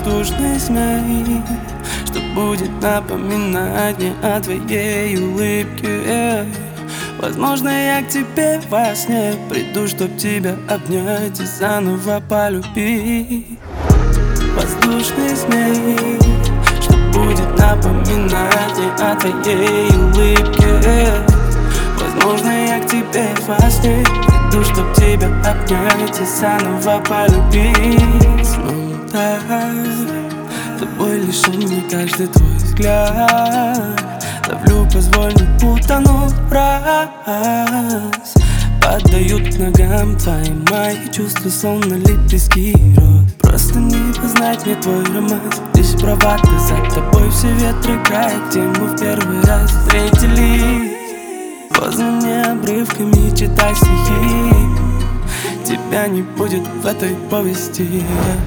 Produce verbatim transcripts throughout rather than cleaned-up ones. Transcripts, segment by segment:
воздушный змей, что будет напоминать мне о твоей улыбке. Возможно, я к тебе во сне приду, чтоб тебя обнять и заново полюбить. Воздушный змей, что будет напоминать мне о твоей улыбке. Возможно, я к тебе во сне приду, чтоб тебя обнять и заново полюбить. Ну да, тобой лишен мне каждый твой взгляд. Ловлю, позволь не утонуть в раз. Падают к ногам твои мои чувства, словно лепестки роз. Просто не познать мне твой романс. Лишь бравада, за тобой все ветры края, где мы в первый раз встретились. Поздно мне обрывками читай стихи. Тебя не будет в этой повести.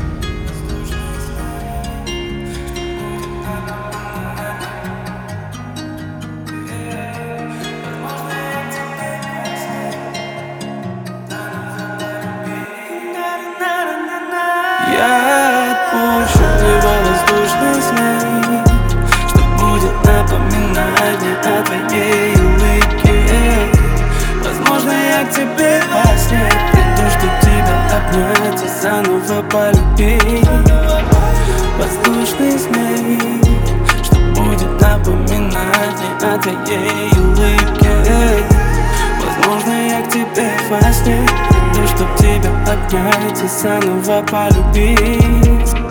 Я отпущу его воздушный змей, что будет напоминать мне о твоей улыбке. Возможно, я к тебе во сне приду, чтоб тебя обнять и заново полюбить. Воздушный змей, что будет напоминать мне о твоей улыбке. Возможно, я к тебе во сне приду, чтоб тебя обнять и заново полюбить.